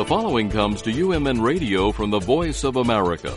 following comes to UMN Radio from the Voice of America.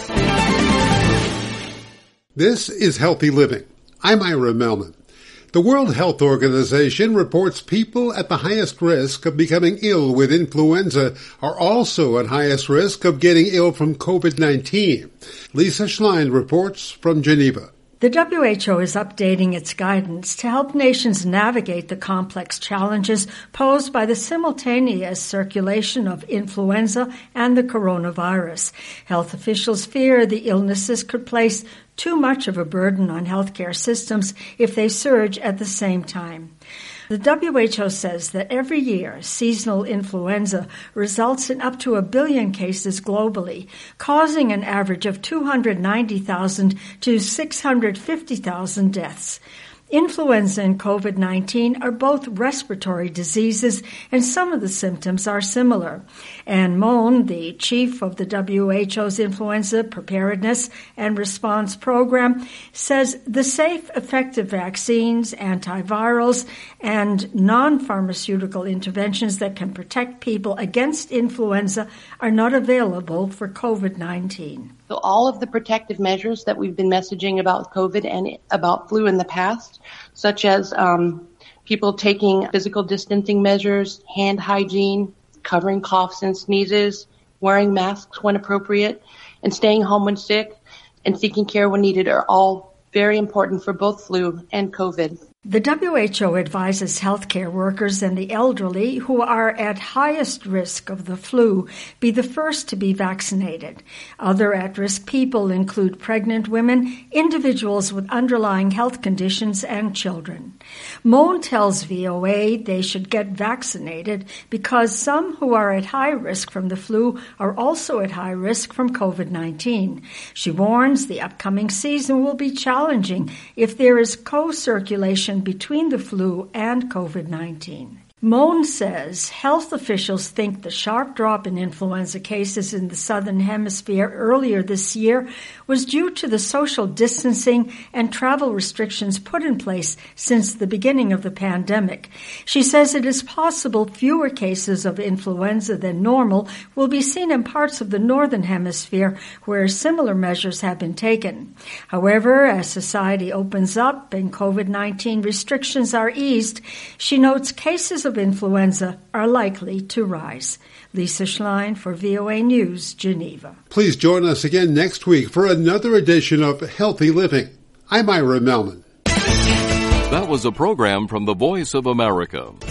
This is Healthy Living. I'm Ira Melman. The World Health Organization reports people at the highest risk of becoming ill with influenza are also at highest risk of getting ill from COVID-19. Lisa Schlein reports from Geneva. The WHO is updating its guidance to help nations navigate the complex challenges posed by the simultaneous circulation of influenza and the coronavirus. Health officials fear the illnesses could place too much of a burden on healthcare systems if they surge at the same time. The WHO says that every year, seasonal influenza results in up to 1 billion cases globally, causing an average of 290,000 to 650,000 deaths. Influenza and COVID-19 are both respiratory diseases, and some of the symptoms are similar. Anne Mohn, the chief of the WHO's Influenza Preparedness and Response Program, says the safe, effective vaccines, antivirals, and non-pharmaceutical interventions that can protect people against influenza are not available for COVID-19. So all of the protective measures that we've been messaging about COVID and about flu in the past, such as people taking physical distancing measures, hand hygiene, covering coughs and sneezes, wearing masks when appropriate, and staying home when sick, and seeking care when needed are all very important for both flu and COVID. The WHO advises healthcare workers and the elderly who are at highest risk of the flu be the first to be vaccinated. Other at-risk people include pregnant women, individuals with underlying health conditions, and children. Mohn tells VOA they should get vaccinated because some who are at high risk from the flu are also at high risk from COVID-19. She warns the upcoming season will be challenging if there is co-circulation between the flu and COVID-19. Mohn says health officials think the sharp drop in influenza cases in the Southern Hemisphere earlier this year was due to the social distancing and travel restrictions put in place since the beginning of the pandemic. She says it is possible fewer cases of influenza than normal will be seen in parts of the Northern Hemisphere where similar measures have been taken. However, as society opens up and COVID-19 restrictions are eased, she notes cases of influenza are likely to rise. Lisa Schlein for VOA News, Geneva. Please join us again next week for another edition of Healthy Living. I'm Ira Melman. That was a program from the Voice of America.